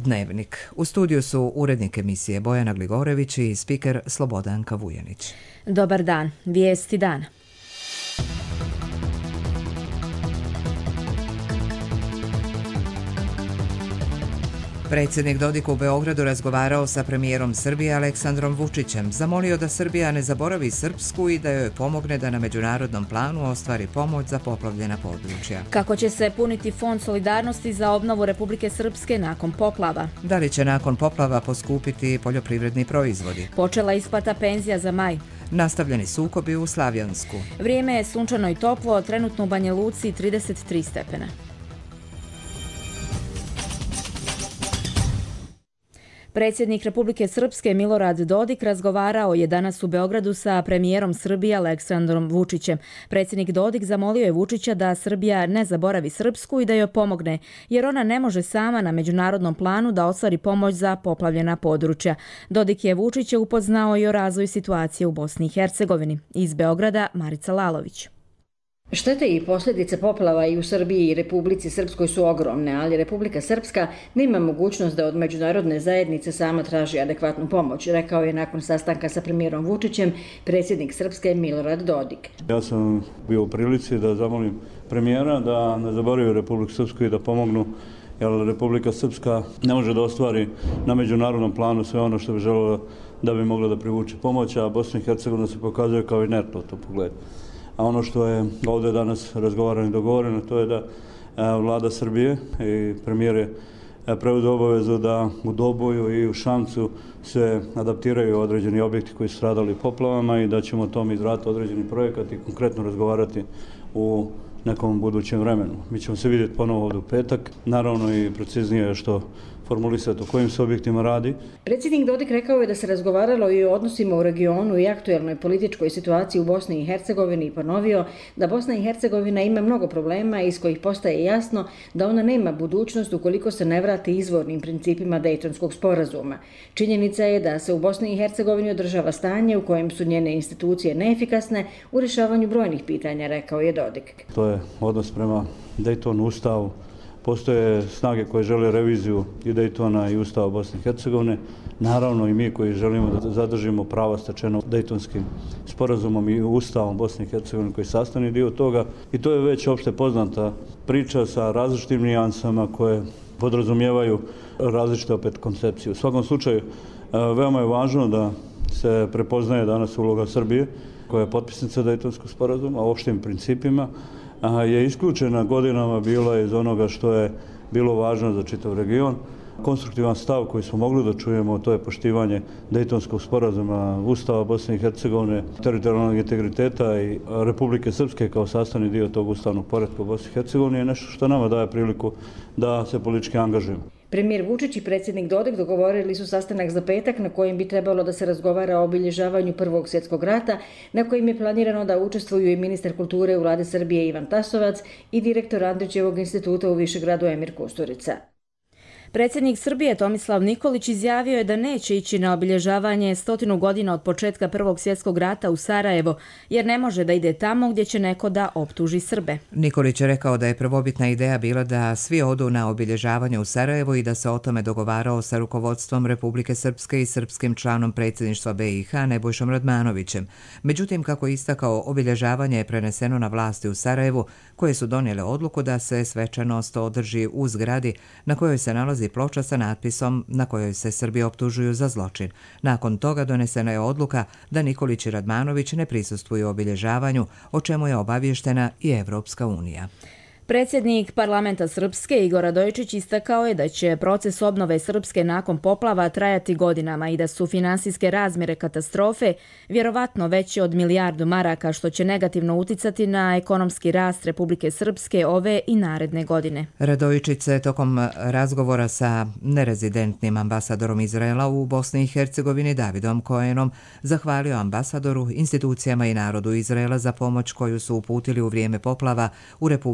Dnevnik. U studiju su urednik emisije Bojana Gligorević i spiker Slobodanka Vujanić. Dobar dan. Vijesti dana. Predsjednik Dodik u Beogradu razgovarao sa premijerom Srbije Aleksandrom Vučićem, zamolio da Srbija ne zaboravi Srpsku i da joj pomogne da na međunarodnom planu ostvari pomoć za poplavljena područja. Kako će se puniti Fond solidarnosti za obnovu Republike Srpske nakon poplava? Da li će nakon poplava poskupiti poljoprivredni proizvodi? Počela isplata penzija za maj. Nastavljeni sukobi u Slavjansku. Vrijeme je sunčano i toplo, trenutno u Banja Luci 33 stepena. Predsjednik Republike Srpske Milorad Dodik razgovarao je danas u Beogradu sa premijerom Srbije Aleksandrom Vučićem. Predsjednik Dodik zamolio je Vučića da Srbija ne zaboravi Srpsku i da joj pomogne, jer ona ne može sama na međunarodnom planu da ostvari pomoć za poplavljena područja. Dodik je Vučića upoznao i o razvoju situacije u Bosni i Hercegovini. Iz Beograda Marica Lalović. Štete i posljedice poplava i u Srbiji i Republici Srpskoj su ogromne, ali Republika Srpska nema mogućnost da od međunarodne zajednice sama traži adekvatnu pomoć, rekao je nakon sastanka sa premijerom Vučićem predsjednik Srpske Milorad Dodik. Ja sam bio u prilici da zamolim premijera da ne zaboravi Republiku Srpsku i da pomognu, jer Republika Srpska ne može da ostvari na međunarodnom planu sve ono što bi željela da bi mogla da privuče pomoć, a Bosna i Hercegovina se pokazuje kao inertno u tom pogledu. A ono što je ovdje danas razgovarano i dogovoreno, to je da vlada Srbije i premijer je preuzeo obavezu da u Doboju i u Šamcu se adaptiraju određeni objekti koji su stradali poplavama i da ćemo o tom izraditi određeni projekat i konkretno razgovarati u nekom budućem vremenu. Mi ćemo se vidjeti ponovo ovdje u petak, naravno i preciznije što formulisati o kojim se objektima radi. Predsjednik Dodik rekao je da se razgovaralo i o odnosima u regionu i aktuelnoj političkoj situaciji u Bosni i Hercegovini i ponovio da Bosna i Hercegovina ima mnogo problema iz kojih postaje jasno da ona nema budućnost ukoliko se ne vrati izvornim principima Dejtonskog sporazuma. Činjenica je da se u Bosni i Hercegovini održava stanje u kojem su njene institucije neefikasne u rješavanju brojnih pitanja, rekao je Dodik. To je odnos prema Dejtonu, Ustavu. Postoje snage koje žele reviziju i Dejtona i Ustava Bosne i Hercegovine. Naravno i mi koji želimo da zadržimo prava stečena Dejtonskim sporazumom i Ustavom Bosne i Hercegovine koji je sastavni dio toga. I to je već opšte poznata priča sa različitim nijansama koje podrazumijevaju različite opet koncepcije. U svakom slučaju veoma je važno da se prepoznaje danas uloga Srbije koja je potpisnica Dejtonskog sporazuma o opštim principima, je isključena godinama bila iz onoga što je bilo važno za čitav region. Konstruktivan stav koji smo mogli da čujemo, to je poštivanje Dejtonskog sporazuma, Ustava Bosne i Hercegovine, teritorijalnog integriteta i Republike Srpske kao sastavni dio tog ustavnog poretka u Bosni i Hercegovini je nešto što nama daje priliku da se politički angažujemo. Premijer Vučić i predsjednik Dodik dogovorili su sastanak za petak na kojem bi trebalo da se razgovara o obilježavanju Prvog svjetskog rata, na kojim je planirano da učestvuju i ministar kulture u vlade Srbije Ivan Tasovac i direktor Andrićevog instituta u Višegradu Emir Kusturica. Predsjednik Srbije Tomislav Nikolić izjavio je da neće ići na obilježavanje 100 godina od početka Prvog svjetskog rata u Sarajevo, jer ne može da ide tamo gdje će neko da optuži Srbe. Nikolić je rekao da je prvobitna ideja bila da svi odu na obilježavanje u Sarajevo i da se o tome dogovarao sa rukovodstvom Republike Srpske i srpskim članom predsjedništva BiH Nebojšom Radmanovićem. Međutim, kako je istakao, obilježavanje je preneseno na vlasti u Sarajevu, koje su donijele odluku da se svečanost održi u zgradi na kojoj se nalazi ploča sa natpisom na kojoj se Srbi optužuju za zločin. Nakon toga donesena je odluka da Nikolić i Radmanović ne prisustvuju obilježavanju, o čemu je obavještena i Evropska unija. Predsjednik parlamenta Srpske Igor Radojičić istakao je da će proces obnove Srpske nakon poplava trajati godinama i da su finansijske razmjere katastrofe vjerovatno veće od milijardu maraka, što će negativno uticati na ekonomski rast Republike Srpske ove i naredne godine. Radojičić se tokom razgovora sa nerezidentnim ambasadorom Izraela u Bosni i Hercegovini Davidom Koenom zahvalio ambasadoru, institucijama i narodu Izraela za pomoć koju su uputili u vrijeme poplava u Republici Srpskoj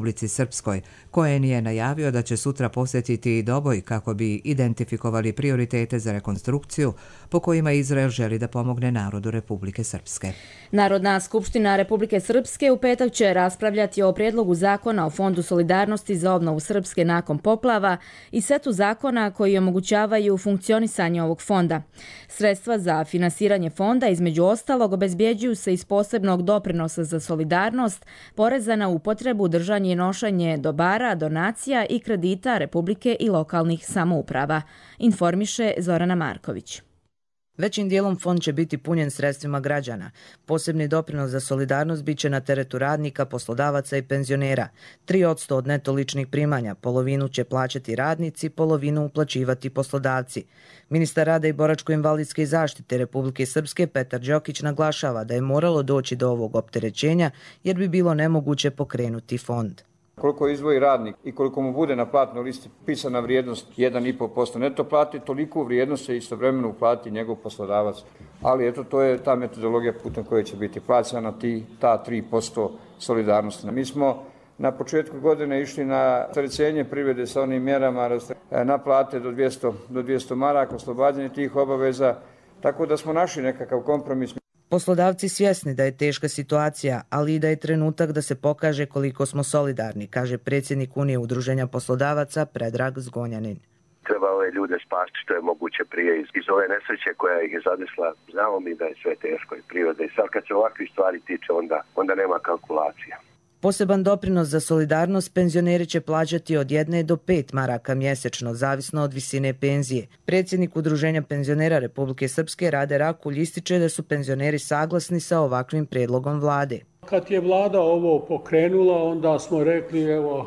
Srpskoj. Cohen je najavio da će sutra posjetiti Doboj kako bi identifikovali prioritete za rekonstrukciju po kojima Izrael želi da pomogne narodu Republike Srpske. Narodna skupština Republike Srpske u petak će raspravljati o prijedlogu zakona o Fondu solidarnosti za obnovu Srpske nakon poplava i setu zakona koji omogućavaju funkcionisanje ovog fonda. Sredstva za finansiranje fonda između ostalog obezbjeđuju se iz posebnog doprinosa za solidarnost, poreza na upotrebu, držanje i nošenje dobara, donacija i kredita Republike i lokalnih samouprava, informiše Zorana Marković. Većim dijelom fond će biti punjen sredstvima građana. Posebni doprinos za solidarnost biće na teretu radnika, poslodavaca i penzionera. 3% od neto ličnih primanja, polovinu će plaćati radnici, polovinu uplaćivati poslodavci. Ministar rada i boračko-invalidske zaštite Republike Srpske Petar Đokić naglašava da je moralo doći do ovog opterećenja jer bi bilo nemoguće pokrenuti fond. Koliko izdvoji radnik i koliko mu bude na platnoj listi pisana vrijednost 1,5% neto plati, toliko vrijednost će istovremeno uplatiti njegov poslodavac. Ali eto, to je ta metodologija putem koje će biti plaćana ta 3% solidarnosti. Mi smo na početku godine išli na rasterećenje privrede sa onim mjerama naplate do 200 maraka, oslobađanje tih obaveza, tako da smo našli nekakav kompromis. Poslodavci svjesni da je teška situacija, ali i da je trenutak da se pokaže koliko smo solidarni, kaže predsjednik Unije udruženja poslodavaca Predrag Zgonjanin. Treba ove ljude spasti što je moguće prije iz ove nesreće koja ih je zadesla. Znamo mi da je sve teško i priroda i sad kad se ovakvih stvari tiče onda nema kalkulacija. Poseban doprinos za solidarnost penzioneri će plaćati od 1 do 5 maraka mjesečno, zavisno od visine penzije. Predsjednik Udruženja penzionera Republike Srpske Rade Rakulj ističe da su penzioneri saglasni sa ovakvim prijedlogom vlade. Kad je vlada ovo pokrenula, onda smo rekli evo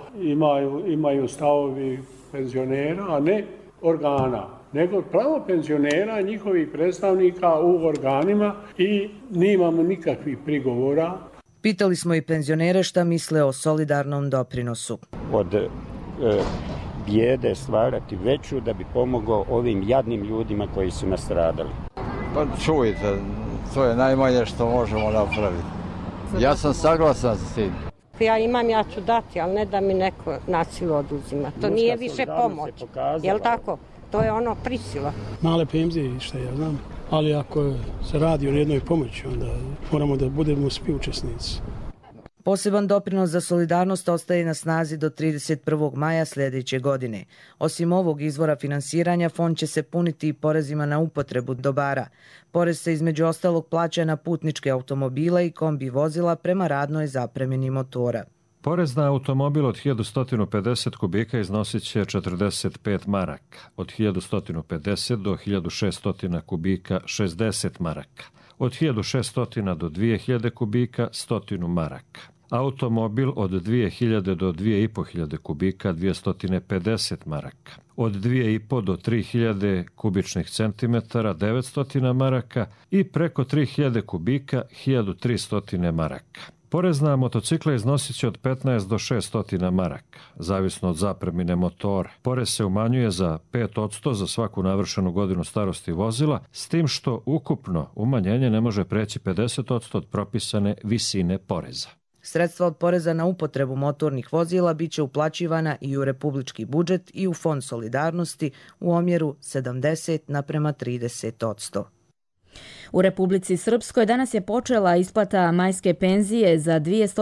imaju stavovi penzionera, a ne organa, nego pravo penzionera, njihovih predstavnika u organima i nemamo nikakvih prigovora. Pitali smo i penzionere šta misle o solidarnom doprinosu. Od bijede stvarati veću da bi pomogao ovim jadnim ljudima koji su nastradali. Pa čujte, to je najmanje što možemo napraviti. Ja sam saglasan s tim. Ja imam, ja ću dati, ali ne da mi neko nasilu oduzima. To nije više pomoć. Jel tako? To je ono prisila. Male penzije, što ja znam. Ali ako se radi o jednoj pomoći, onda moramo da budemo svi učesnici. Poseban doprinos za solidarnost ostaje na snazi do 31. maja sljedeće godine. Osim ovog izvora finansiranja, fond će se puniti i porezima na upotrebu dobara. Porez se između ostalog plaća na putničke automobile i kombi vozila prema radnoj zapremini motora. Porez na automobil od 1150 kubika iznosit će 45 maraka, od 1150 do 1600 kubika 60 maraka, od 1600 do 2000 kubika 100 maraka. Automobil od 2000 do 2500 kubika 250 maraka, od 2,5 do 3000 kubičnih centimetara 900 maraka i preko 3000 kubika 1300 maraka. Porez na motocikle iznosit će od 15 do 600 maraka, zavisno od zapremine motora. Porez se umanjuje za 5% za svaku navršenu godinu starosti vozila, s tim što ukupno umanjenje ne može preći 50% od propisane visine poreza. Sredstva od poreza na upotrebu motornih vozila biće uplaćivana i u republički budžet i u Fond solidarnosti u omjeru 70:30%. U Republici Srpskoj danas je počela isplata majske penzije za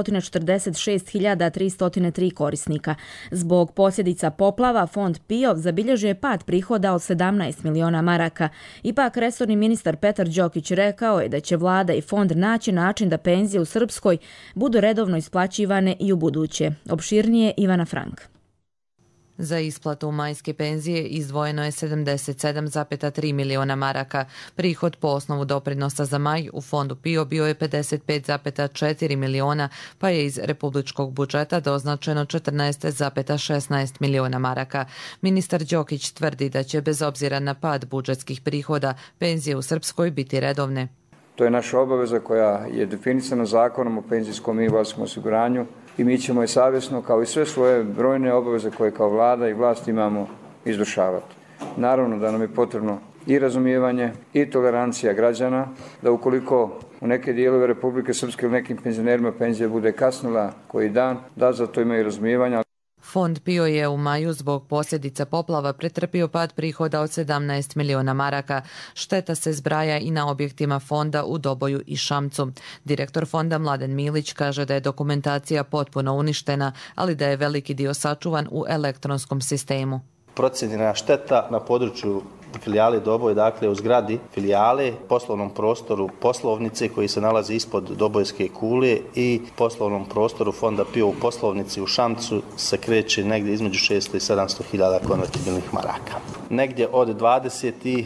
246.303 korisnika. Zbog posljedica poplava, fond PIO zabilježio je pad prihoda od 17 miliona maraka. Ipak, resorni ministar Petar Đokić rekao je da će vlada i fond naći način da penzije u Srpskoj budu redovno isplaćivane i u buduće. Opširnije Ivana Frank. Za isplatu majske penzije izdvojeno je 77,3 miliona maraka. Prihod po osnovu doprinosa za maj u fondu PIO bio je 55,4 miliona, pa je iz republičkog budžeta doznačeno 14,16 miliona maraka. Ministar Đokić tvrdi da će bez obzira na pad budžetskih prihoda penzije u Srpskoj biti redovne. To je naša obaveza koja je definisana zakonom o penzijskom i invalidskom osiguranju i mi ćemo je savjesno, kao i sve svoje brojne obaveze koje kao vlada i vlast imamo, izvršavati. Naravno da nam je potrebno i razumijevanje i tolerancija građana, da ukoliko u neke dijelove Republike Srpske ili nekim penzionerima penzija bude kasnila koji dan, da za to imaju razumijevanja. Fond PIO je u maju zbog posljedica poplava pretrpio pad prihoda od 17 miliona maraka. Šteta se zbraja i na objektima fonda u Doboju i Šamcu. Direktor fonda Mladen Milić kaže da je dokumentacija potpuno uništena, ali da je veliki dio sačuvan u elektronskom sistemu. Procijenjena šteta na području filijale Doboj, dakle u zgradi filijale, poslovnom prostoru poslovnice koji se nalazi ispod Dobojske kule i poslovnom prostoru fonda PIO u poslovnici u Šamcu se kreće negdje između 600 i 700 hiljada konvertibilnih maraka. Negdje od 27.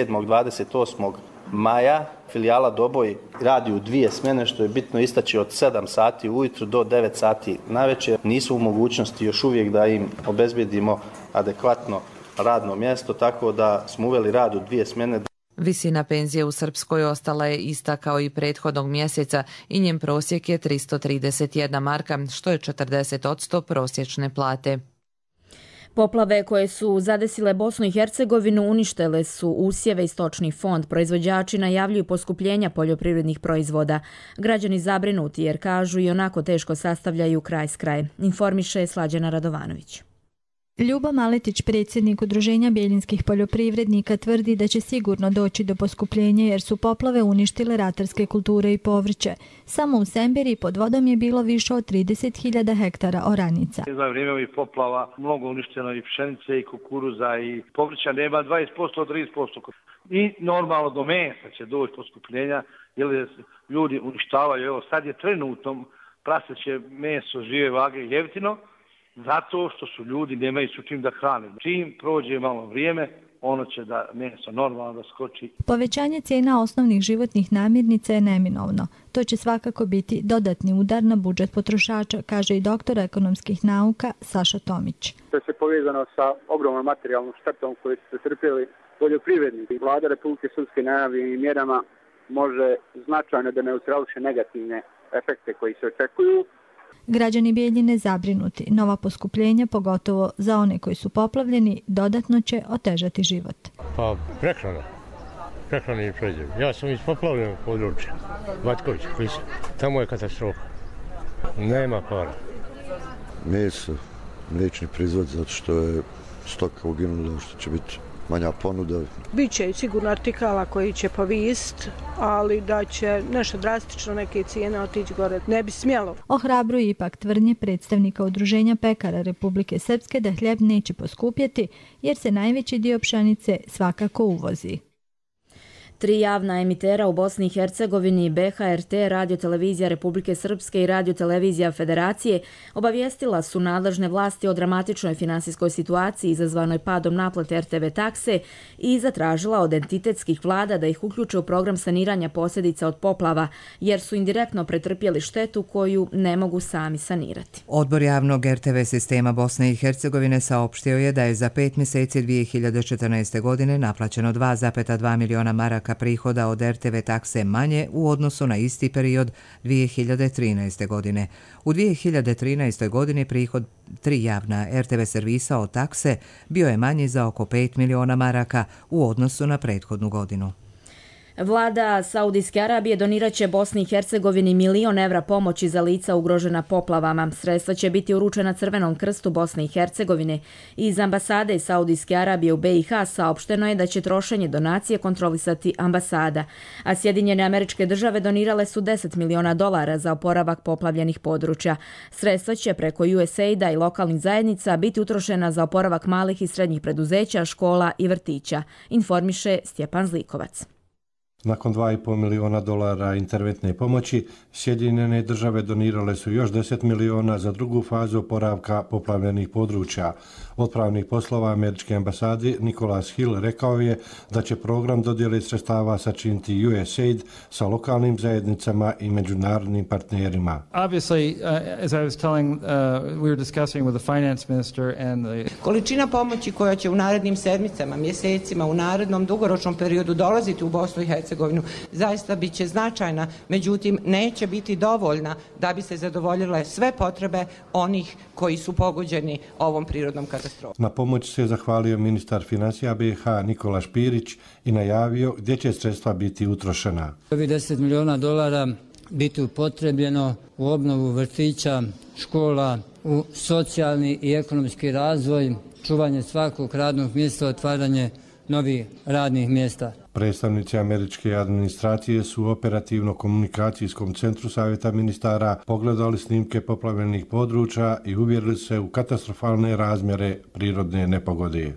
28. maja filijala Doboj radi u 2 smjene, što je bitno istaći, od 7 sati ujutro do 9 sati navečer. Nisu u mogućnosti još uvijek da im obezbedimo adekvatno radno mjesto, tako da smo uveli rad u 2 smjene. Visina penzije u Srpskoj ostala je ista kao i prethodnog mjeseca i njen prosjek je 331 marka, što je 40% prosječne plate. Poplave koje su zadesile Bosnu i Hercegovinu uništile su usjeve i stočni fond. Proizvođači najavljuju poskupljenja poljoprivrednih proizvoda. Građani zabrinuti jer kažu i onako teško sastavljaju kraj s krajem. Informiše Slađana Radovanović. Ljubo Maletić, predsjednik Udruženja bjeljinskih poljoprivrednika, tvrdi da će sigurno doći do poskupljenja jer su poplave uništile ratarske kulture i povrće. Samo u Sembiri pod vodom je bilo više od 30.000 hektara oranica. Za vrijeme ovih poplava mnogo uništeno i pšenice i kukuruza i povrća, nema 20%, 30%. I normalno do mesa će doći poskupljenja jer ljudi uništavaju. Evo sad je trenutno praseće meso žive vage jeftino, zato što su ljudi nemaju su čim da hrane. Čim prođe malo vrijeme, ono će da meso normalno da skoči. Povećanje cijena osnovnih životnih namirnica je neminovno. To će svakako biti dodatni udar na budžet potrošača, kaže i doktor ekonomskih nauka Saša Tomić. To je povezano sa ogromnom materijalnom štetom koju su trpjeli poljoprivrednici. Vlada Republike Srpske najavljenim mjerama može značajno da neutrališe negativne efekte koji se očekuju. Građani Bijeljine zabrinuti. Nova poskupljenja, pogotovo za one koji su poplavljeni, dodatno će otežati život. Pa prehrana i proizvod. Ja sam iz poplavljenog područja, Vatković, Klisa. Tamo je katastrofa. Nema para. Meso, mliječni proizvod, zato što je stoka uginula, što će biti manja ponuda. Biće sigurno artikala koji će povist, ali da će nešto drastično neke cijene otići gore ne bi smjelo. Ohrabruju ipak tvrdnje predstavnika Udruženja pekara Republike Srpske da hljeb neće poskupjeti jer se najveći dio pšenice svakako uvozi. 3 javna emitera u Bosni i Hercegovini, BHRT, Radio-televizija Republike Srpske i Radio-televizija Federacije, obavijestila su nadležne vlasti o dramatičnoj finansijskoj situaciji izazvanoj padom naplate RTV takse i zatražila od entitetskih vlada da ih uključe u program saniranja posljedica od poplava, jer su indirektno pretrpjeli štetu koju ne mogu sami sanirati. Odbor javnog RTV sistema Bosne i Hercegovine saopštio je da je za 5 mjeseci 2014. godine naplaćeno 2,2 miliona maraka prihoda od RTV takse manje u odnosu na isti period 2013. godine. U 2013. godini prihod 3 javna RTV servisa od takse bio je manji za oko 5 miliona maraka u odnosu na prethodnu godinu. Vlada Saudijske Arabije donirat će Bosni i Hercegovini €1 milion pomoći za lica ugrožena poplavama. Sredstva će biti uručena Crvenom krstu Bosne i Hercegovine. Iz ambasade Saudijske Arabije u BiH saopšteno je da će trošenje donacije kontrolisati ambasada, a Sjedinjene Američke Države donirale su $10 miliona za oporavak poplavljenih područja. Sredstva će preko USAID-a i lokalnih zajednica biti utrošena za oporavak malih i srednjih preduzeća, škola i vrtića, informiše Stjepan Zlikovac. Nakon $2,5 miliona interventne pomoći, Sjedinjene Države donirale su još 10 miliona za drugu fazu oporavka poplavljenih područja. Otpravnik poslova Američke ambasade Nicholas Hill rekao je da će program dodjele sredstava sačiniti USAID sa lokalnim zajednicama i međunarodnim partnerima. Obviously, as I was telling, we were discussing with the finance minister and the... Količina pomoći koja će u narednim sedmicama, mjesecima, u narednom dugoročnom periodu dolaziti u Bosnu i Hercegovinu zaista bit će značajna, međutim neće biti dovoljna da bi se zadovoljile sve potrebe onih koji su pogođeni ovom prirodnom katastrofom. Na pomoć se zahvalio ministar financija BiH Nikola Špirić i najavio gdje će sredstva biti utrošena. Ovi $10 miliona biti upotrebljeno u obnovu vrtića, škola, u socijalni i ekonomski razvoj, čuvanje svakog radnog mjesta, otvaranje novih radnih mjesta. Predstavnici američke administracije su u operativno-komunikacijskom centru Savjeta ministara pogledali snimke poplavljenih područja i uvjerili se u katastrofalne razmjere prirodne nepogode.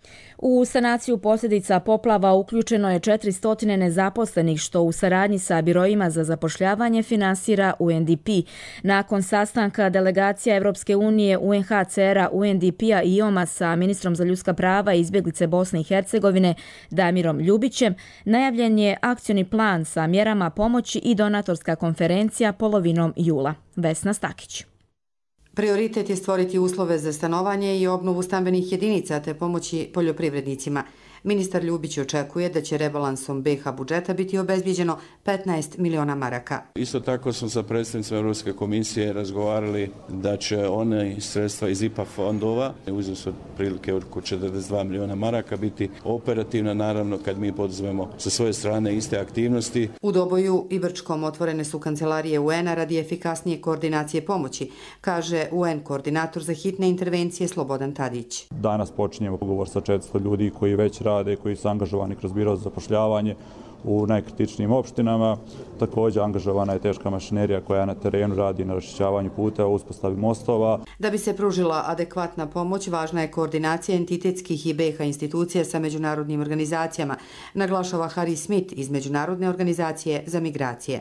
U sanaciju posljedica poplava uključeno je 400 nezaposlenih, što u saradnji sa biroima za zapošljavanje finansira UNDP. Nakon sastanka delegacija Evropske unije, UNHCR-a, UNDP-a i IOM-a sa ministrom za ljudska prava i izbjeglice Bosne i Hercegovine Damirom Ljubićem, najavljen je akcioni plan sa mjerama pomoći i donatorska konferencija polovinom jula. Vesna Stakić. Prioritet je stvoriti uslove za stanovanje i obnovu stambenih jedinica te pomoći poljoprivrednicima. Ministar Ljubić očekuje da će rebalansom BiH budžeta biti obezbijeđeno 15 miliona maraka. Isto tako smo sa predstavnicima Europske komisije razgovarali da će one sredstva iz IPA fondova u iznosu otprilike oko 42 miliona maraka biti operativna, naravno kad mi poduzmemo sa svoje strane iste aktivnosti. U Doboju i Brčkom otvorene su kancelarije UN-a radi efikasnije koordinacije pomoći, kaže UN koordinator za hitne intervencije Slobodan Tadić. Danas počinjemo ugovor sa 400 ljudi koji već rade, koji su angažovani kroz biro za zapošljavanje u najkritičnijim opštinama. Također angažovana je teška mašinerija koja na terenu radi na raščišćavanju puteva, uspostavi mostova. Da bi se pružila adekvatna pomoć, važna je koordinacija entitetskih i BiH institucija sa međunarodnim organizacijama, naglašava Harry Smith iz Međunarodne organizacije za migracije.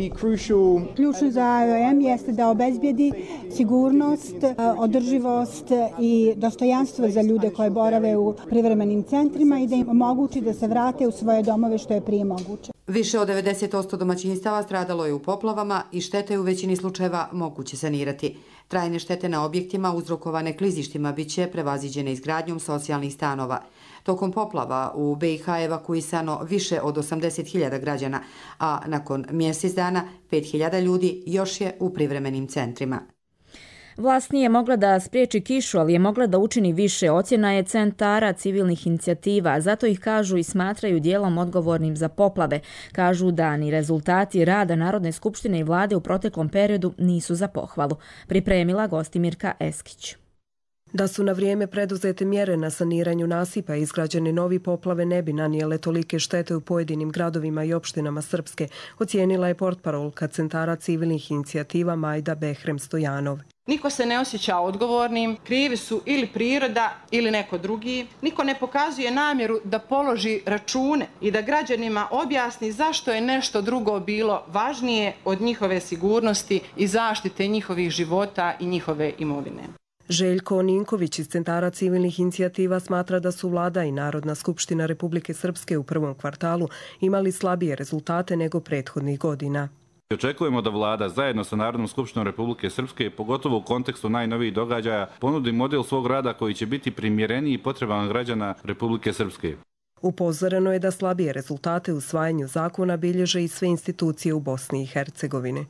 Ključno za IOM jeste da obezbijedi sigurnost, održivost i dostojanstvo za ljude koje borave u privremenim centrima i da im omogući da se vrate u svoje domove što je prije moguće. Više od 90% domaćinstava stradalo je u poplavama i štete je u većini slučajeva moguće sanirati. Trajne štete na objektima uzrokovane klizištima biće prevaziđene izgradnjom socijalnih stanova. Tokom poplava u BiH evakuisano više od 80.000 građana, a nakon mjesec dana 5.000 ljudi još je u privremenim centrima. Vlast nije mogla da spriječi kišu, ali je mogla da učini više, ocjena je centara civilnih inicijativa, zato ih kažu i smatraju dijelom odgovornim za poplave. Kažu da ni rezultati rada Narodne skupštine i vlade u proteklom periodu nisu za pohvalu. Pripremila Gostimirka Eskić. Da su na vrijeme preduzete mjere na saniranju nasipa i izgrađene novi poplave ne bi nanijele tolike štete u pojedinim gradovima i opštinama Srpske, ocijenila je portparolka centara civilnih inicijativa Majda Behrem Stojanov. Niko se ne osjeća odgovornim, krivi su ili priroda ili neko drugi. Niko ne pokazuje namjeru da položi račune i da građanima objasni zašto je nešto drugo bilo važnije od njihove sigurnosti i zaštite njihovih života i njihove imovine. Željko Ninković iz centara civilnih inicijativa smatra da su vlada i Narodna skupština Republike Srpske u prvom kvartalu imali slabije rezultate nego prethodnih godina. Očekujemo da vlada zajedno sa Narodnom skupštinom Republike Srpske, pogotovo u kontekstu najnovijih događaja, ponudi model svog rada koji će biti primjereniji potrebama građana Republike Srpske. Upozoreno je da slabije rezultate u usvajanju zakona bilježe i sve institucije u Bosni i Hercegovini.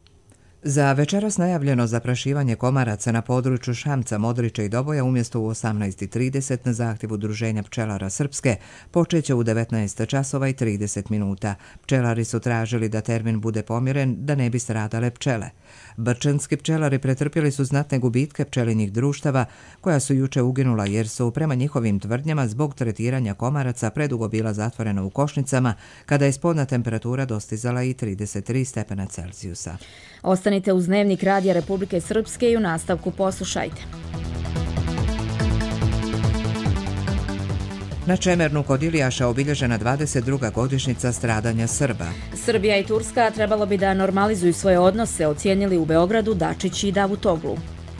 Za večeras najavljeno zaprašivanje komaraca na području Šamca, Modrića i Doboja umjesto u 18:30 na zahtjev Udruženja pčelara Srpske počeće u 19 časova i 30 minuta. Pčelari su tražili da termin bude pomjeren da ne bi stradale pčele. Brčanski pčelari pretrpjeli su znatne gubitke pčelinjih društava koja su juče uginula jer su prema njihovim tvrdnjama zbog tretiranja komaraca predugo bila zatvorena u košnicama kada je spodna temperatura dostizala i 33 stepena Celzijusa. Ostanite uz Dnevnik Radija Republike Srpske i u nastavku poslušajte. Na Čemernu kod Ilijaša obilježena 22. godišnjica stradanja Srba. Srbija i Turska trebalo bi da normalizuju svoje odnose, ocijenili u Beogradu Dačić i Davutoglu.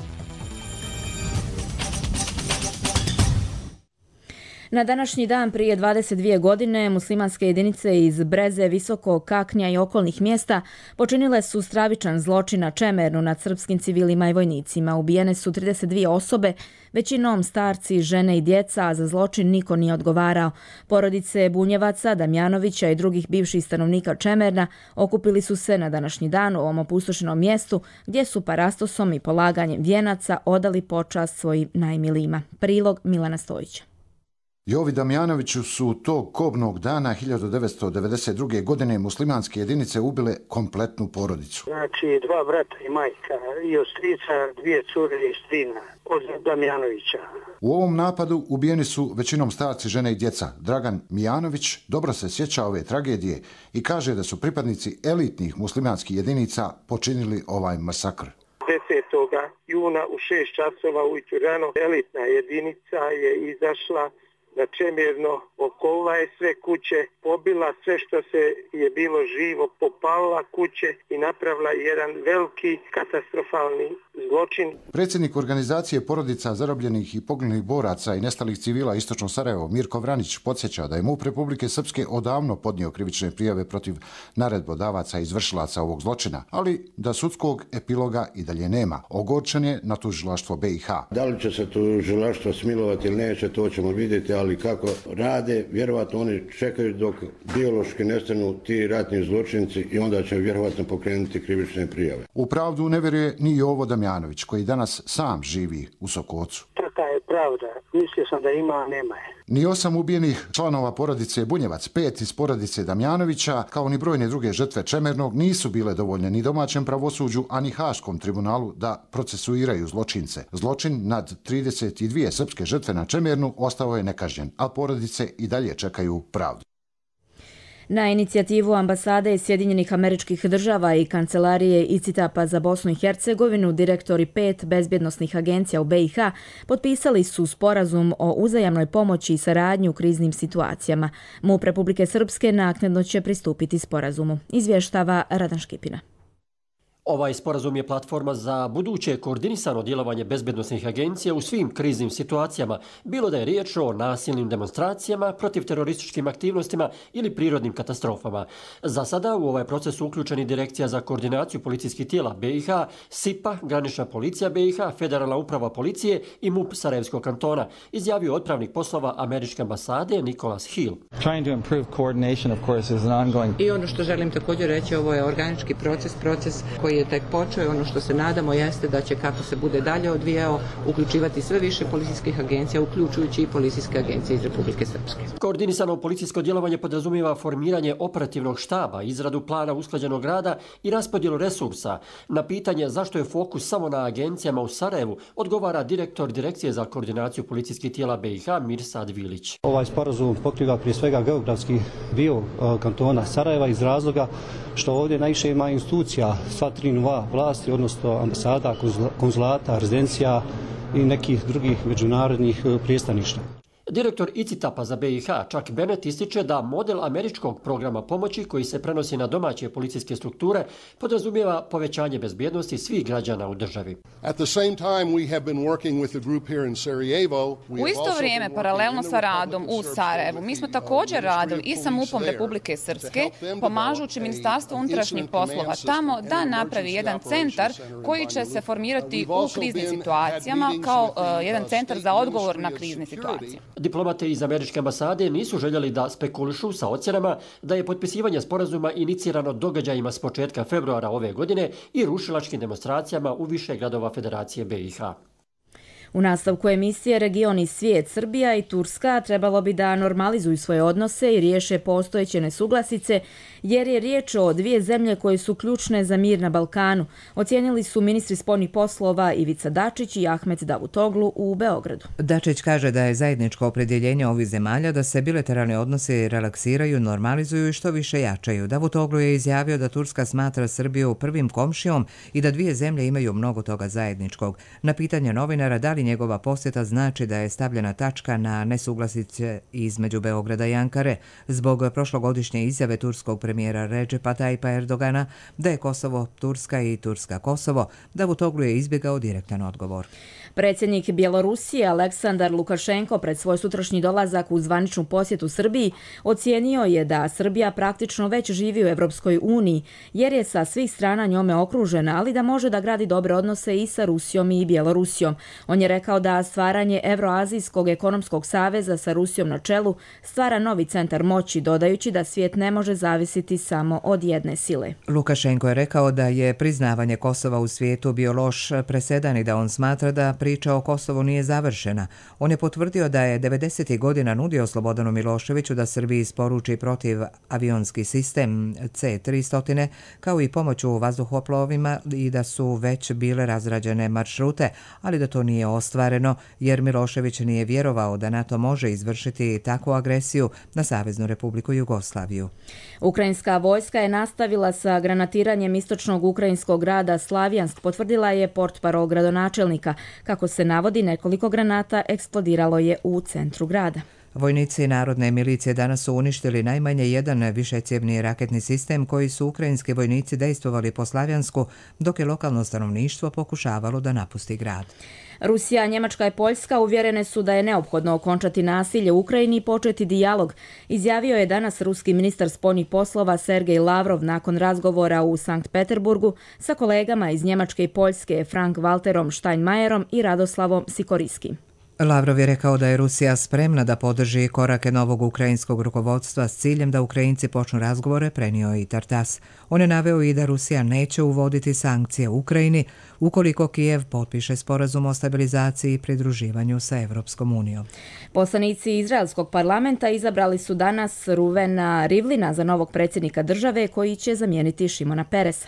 Na današnji dan prije 22 godine muslimanske jedinice iz Breze, Visokog Kaknja i okolnih mjesta počinile su stravičan zločin na Čemernu nad srpskim civilima i vojnicima. Ubijene su 32 osobe, većinom starci, žene i djeca, a za zločin niko nije odgovarao. Porodice Bunjevaca, Damjanovića i drugih bivših stanovnika Čemerna okupili su se na današnji dan u ovom opustošenom mjestu gdje su parastosom i polaganjem vijenaca odali počast svojim najmilijima. Prilog Milana Stojića. Jovi Damjanoviću su tog kobnog dana 1992. godine muslimanske jedinice ubile kompletnu porodicu. Znači, 2 brata i majka i od strica 2 cure i strina od Damjanovića. U ovom napadu ubijeni su većinom starci, žene i djeca. Dragan Mijanović dobro se sjeća ove tragedije i kaže da su pripadnici elitnih muslimanskih jedinica počinili ovaj masakr. 10. juna u 6 časova ujutru rano elitna jedinica je izašla na Čemirno, okolila je sve kuće, pobila sve što se je bilo živo, popalila kuće i napravila jedan veliki katastrofalni zločin. Predsjednik organizacije porodica zarobljenih i poginulih boraca i nestalih civila Istočno Sarajevo, Mirko Vranić, podsjeća da je MUP Republike Srpske odavno podnio krivične prijave protiv naredbodavaca i izvršilaca ovog zločina, ali da sudskog epiloga i dalje nema. Ogorčen je na tužilaštvo BiH. Da li će se tužilaštvo smilovati ili neće, to ćemo vidjeti, ali kako rade, vjerovatno oni čekaju dok biološki nestanu ti ratni zločinci i onda će vjerovatno pokrenuti krivične prijave. U pravdu ne vjeruje ni Jovo Damjanović, koji danas sam živi u Sokocu. Taka je pravda. Mislio sam da ima, a nema je. Ni 8 ubijenih članova porodice Bunjevac, 5 iz porodice Damjanovića, kao ni brojne druge žrtve Čemernog, nisu bile dovoljne ni domaćem pravosuđu, a ni Haškom tribunalu da procesuiraju zločince. Zločin nad 32 srpske žrtve na Čemernu ostao je nekažnjen, a porodice i dalje čekaju pravdu. Na inicijativu ambasade Sjedinjenih Američkih Država i kancelarije ICITAP-a za Bosnu i Hercegovinu, direktori 5 bezbjednosnih agencija u BiH potpisali su sporazum o uzajamnoj pomoći i saradnji u kriznim situacijama. MUP Republike Srpske naknadno će pristupiti sporazumu, izvještava Radan Škipina. Ovaj sporazum je platforma za buduće koordinisano djelovanje bezbjednosnih agencija u svim kriznim situacijama, bilo da je riječ o nasilnim demonstracijama, protiv terorističkim aktivnostima ili prirodnim katastrofama. Za sada u ovaj proces su uključeni Direkcija za koordinaciju policijskih tijela BiH, SIPA, Granična policija BiH, Federalna uprava policije i MUP Sarajevskog kantona, izjavio otpravnik poslova Američke ambasade Nicholas Hill. I ono što želim također reći, ovo je organički proces koji je tek počeo. Ono što se nadamo jeste da će, kako se bude dalje odvijao, uključivati sve više policijskih agencija, uključujući i policijske agencije iz Republike Srpske. Koordinisano policijsko djelovanje podrazumijeva formiranje operativnog štaba, izradu plana usklađenog rada i raspodjelu resursa. Na pitanje zašto je fokus samo na agencijama u Sarajevu odgovara direktor Direkcije za koordinaciju policijskih tijela BiH Mirsad Vilić. Ovaj sporazum pokriva prije svega geografski dio kantona Sarajeva iz razloga što ovdje najviše ima institucija, sva 3 nivoa vlasti, odnosno ambasada, konzulata, rezidencija i nekih drugih međunarodnih prijestaništa. Direktor ICITAP-a za BiH Chuck Bennett ističe da model američkog programa pomoći koji se prenosi na domaće policijske strukture podrazumijeva povećanje bezbjednosti svih građana u državi. U isto vrijeme, paralelno sa radom u Sarajevu, mi smo također radili i sa MUP-om Republike Srpske, pomažući Ministarstvo unutrašnjih poslova tamo da napravi jedan centar koji će se formirati u kriznim situacijama kao jedan centar za odgovor na krizne situacije. Diplomate iz Američke ambasade nisu željeli da spekulišu sa ocjenama da je potpisivanje sporazuma inicirano događajima s početka februara ove godine i rušilačkim demonstracijama u više gradova Federacije BiH. U nastavku emisije Region i svijet, Srbija i Turska trebalo bi da normalizuju svoje odnose i riješe postojeće nesuglasice, jer je riječ o dvije zemlje koje su ključne za mir na Balkanu, ocijenili su ministri spoljnih poslova Ivica Dačić i Ahmet Davutoglu u Beogradu. Dačić kaže da je zajedničko opredjeljenje ovih zemalja da se bilateralni odnosi relaksiraju, normalizuju i što više jačaju. Davutoglu je izjavio da Turska smatra Srbiju prvim komšijom i da dvije zemlje imaju mnogo toga zajedničkog. Na pitanje novinara da li njegova posjeta znači da je stavljena tačka na nesuglasice između Beograda i Ankare zbog prošlogodišnje izjave turskog premijera Recepa Tayyipa Erdogana da je Kosovo Turska i Turska Kosovo, Davutoglu je izbjegao direktan odgovor. Predsjednik Bjelorusije Aleksandar Lukašenko pred svoj sutrašnji dolazak u zvaničnu posjetu Srbiji ocijenio je da Srbija praktično već živi u Evropskoj uniji, jer je sa svih strana njome okružena, ali da može da gradi dobre odnose i sa Rusijom i Bjelorusijom. On je rekao da stvaranje Evroazijskog ekonomskog saveza sa Rusijom na čelu stvara novi centar moći, dodajući da svijet ne može zavisiti samo od jedne sile. Lukašenko je rekao da je priznavanje Kosova u svijetu bio loš presedan i da on smatra da priča o Kosovu nije završena. On je potvrdio da je 90. godina nudio Slobodanu Miloševiću da Srbiji isporuči protivavionski sistem C-300 kao i pomoć u vazduhoplovima i da su već bile razrađene maršrute, ali da to nije ostvareno jer Milošević nije vjerovao da NATO može izvršiti takvu agresiju na Saveznu Republiku Jugoslaviju. Ukrajinska vojska je nastavila sa granatiranjem istočnog ukrajinskog grada Slavjansk, potvrdila je portparol gradonačelnika. Kako se navodi, nekoliko granata eksplodiralo je u centru grada. Vojnici narodne milicije danas su uništili najmanje jedan višecjevni raketni sistem koji su ukrajinski vojnici dejstvovali po Slavjansku, dok je lokalno stanovništvo pokušavalo da napusti grad. Rusija, Njemačka i Poljska uvjerene su da je neophodno okončati nasilje u Ukrajini i početi dijalog, izjavio je danas ruski ministar spoljnih poslova Sergej Lavrov nakon razgovora u Sankt Peterburgu sa kolegama iz Njemačke i Poljske Frank-Walterom Steinmeierom i Radoslavom Sikorskim. Lavrov je rekao da je Rusija spremna da podrži korake novog ukrajinskog rukovodstva s ciljem da Ukrajinci počnu razgovore, prenio i Tartas. On je naveo i da Rusija neće uvoditi sankcije u Ukrajini ukoliko Kijev potpiše sporazum o stabilizaciji i pridruživanju sa Evropskom unijom. Poslanici izraelskog parlamenta izabrali su danas Ruvena Rivlina za novog predsjednika države koji će zamijeniti Šimona Peresa.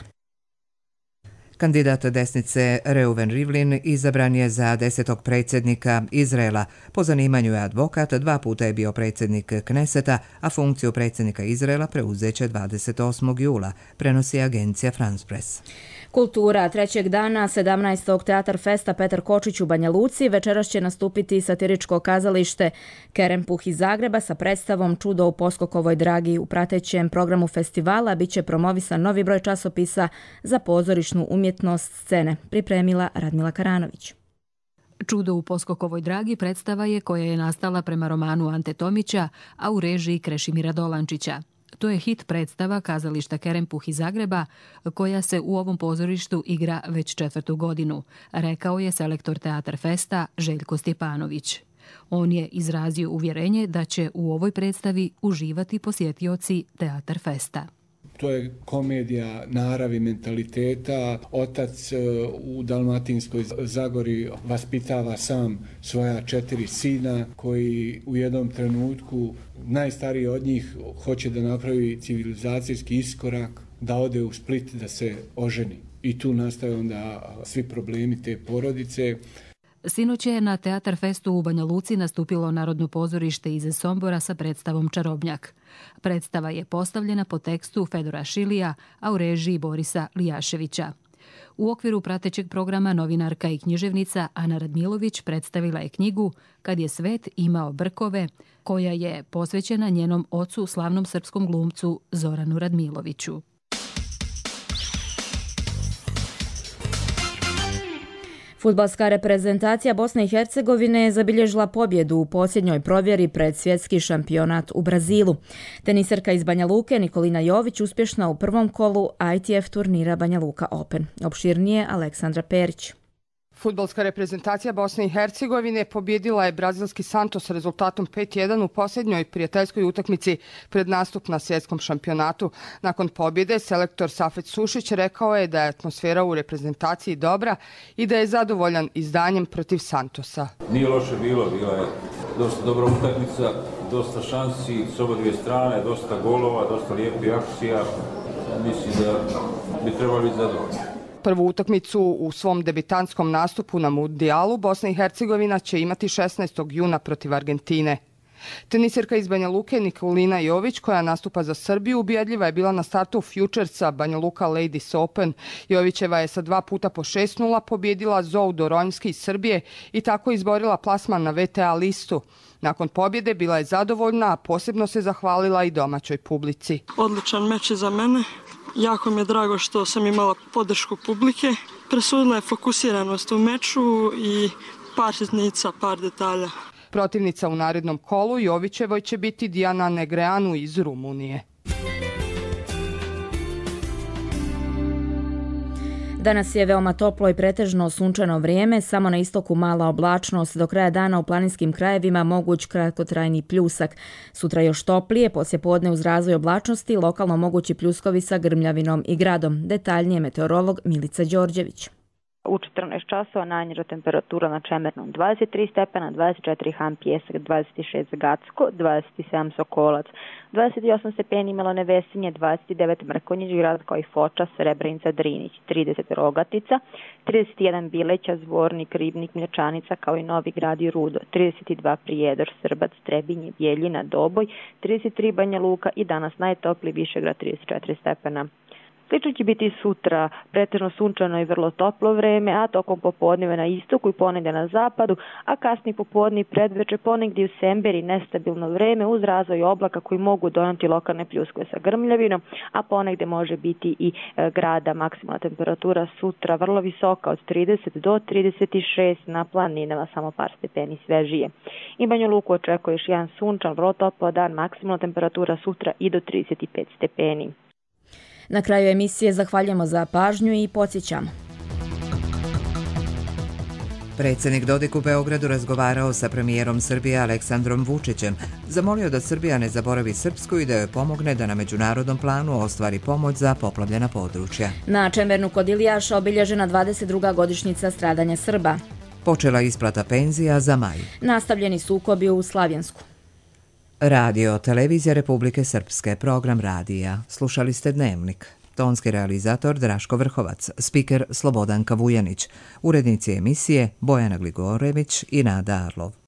Kandidat desnice Reuven Rivlin izabran je za 10. predsjednika Izraela. Po zanimanju je advokat, 2 puta je bio predsjednik Kneseta, a funkciju predsjednika Izraela preuzeće 28. jula, prenosi agencija France Press. Kultura trećeg dana 17. Teatar Festa Petar Kočić u Banja Luci večeras će nastupiti satiričko kazalište Kerempuh iz Zagreba sa predstavom Čudo u Poskokovoj dragi. U pratećem programu festivala biće promovisan novi broj časopisa za pozorišnu umjetnost scene, pripremila Radmila Karanović. Čudo u Poskokovoj dragi predstava je koja je nastala prema romanu Ante Tomića, a u režiji Krešimira Dolančića. To je hit predstava kazališta Kerempuh iz Zagreba, koja se u ovom pozorištu igra već 4. godinu, rekao je selektor Teatar Festa Željko Stjepanović. On je izrazio uvjerenje da će u ovoj predstavi uživati posjetioci Teatar Festa. To je komedija naravi mentaliteta. Otac u Dalmatinskoj Zagori vaspitava sam svoja 4 sina koji u jednom trenutku, najstariji od njih, hoće da napravi civilizacijski iskorak, da ode u Split da se oženi. I tu nastaju onda svi problemi te porodice. Sinoć je na Teatar Festu u Banja Luci nastupilo Narodno pozorište iz Sombora sa predstavom Čarobnjak. Predstava je postavljena po tekstu Fedora Šilija, a u režiji Borisa Lijaševića. U okviru pratećeg programa novinarka i književnica Ana Radmilović predstavila je knjigu Kad je svet imao brkove, koja je posvećena njenom ocu, slavnom srpskom glumcu Zoranu Radmiloviću. Fudbalska reprezentacija Bosne i Hercegovine je zabilježila pobjedu u posljednjoj provjeri pred svjetski šampionat u Brazilu. Teniserka iz Banja Luke Nikolina Jović uspješna u prvom kolu ITF turnira Banja Luka Open. Opširnije Aleksandra Perić. Fudbalska reprezentacija Bosne i Hercegovine pobjedila je brazilski Santos rezultatom 5-1 u posljednjoj prijateljskoj utakmici pred nastup na svjetskom šampionatu. Nakon pobjede selektor Safet Sušić rekao je da je atmosfera u reprezentaciji dobra i da je zadovoljan izdanjem protiv Santosa. Nije loše bilo, bila je dosta dobra utakmica, dosta šansi s obadvije strane, dosta golova, dosta lijepih akcija. Mislim da bi trebali biti zadovoljni. Prvu utakmicu u svom debitantskom nastupu na mundijalu Bosna i Hercegovina će imati 16. juna protiv Argentine. Teniserka iz Banja Luke Nikolina Jović, koja nastupa za Srbiju, ubjedljiva je bila na startu Futuresa Banja Luka Ladies Open. Jovićeva je sa 2 puta po 6-0 pobjedila Zou Doronjski iz Srbije i tako izborila plasman na VTA listu. Nakon pobjede bila je zadovoljna, a posebno se zahvalila i domaćoj publici. Odličan meč je za mene. Jako mi je drago što sam imala podršku publike. Presudila je fokusiranost u meču i par sitnica, par detalja. Protivnica u narednom kolu Jovićevoj će biti Dijana Negreanu iz Rumunije. Danas je veoma toplo i pretežno sunčano vrijeme, samo na istoku mala oblačnost, do kraja dana u planinskim krajevima moguć kratkotrajni pljusak. Sutra još toplije, poslijepodne uz razvoj oblačnosti, lokalno mogući pljuskovi sa grmljavinom i gradom. Detaljnije meteorolog Milica Đorđević. U 14 časova najniža temperatura na Čemernom 23 stepena, 24 Han Pjesak, 26 Gacko, 27 Sokolac, 28 stepeni Melone Vesinje, 29 Mrkonjić Grad kao i Foča, Srebrenica, Drinić, 30 Rogatica, 31 Bileća, Zvornik, Ribnik, Mlječanica kao i Novi Grad i Rudo, 32 Prijedor, Srbac, Trebinje, Bjeljina, Doboj, 33 Banja Luka i danas najtopliji Višegrad 34 stepena. Slično će biti sutra, pretežno sunčano i vrlo toplo vreme, a tokom popodneva na istoku i ponegdje na zapadu, a kasni popodne i predveče ponegdje u Semberi nestabilno vreme uz razvoj oblaka koji mogu donijeti lokalne pljuskove sa grmljavinom, a ponegdje može biti i grada. Maksimalna temperatura sutra vrlo visoka od 30 do 36, na planinama samo par stepeni svežije. I Banju Luku očekuje još jedan sunčan, vrlo toplo dan, maksimalna temperatura sutra i do 35 stepeni. Na kraju emisije zahvaljujemo za pažnju i podsjećamo. Predsjednik Dodik u Beogradu razgovarao sa premijerom Srbije Aleksandrom Vučićem. Zamolio da Srbija ne zaboravi Srpsku i da joj pomogne da na međunarodnom planu ostvari pomoć za poplavljena područja. Na Čemernu kod Ilijaša obilježena 22. godišnjica stradanja Srba. Počela isplata penzija za maj. Nastavljeni sukobi u Slavjensku. Radio, televizija Republike Srpske, program radija. Slušali ste Dnevnik. Tonski realizator Draško Vrhovac, spiker Slobodanka Vujanić, urednici emisije Bojana Gligorević i Nada Arlov.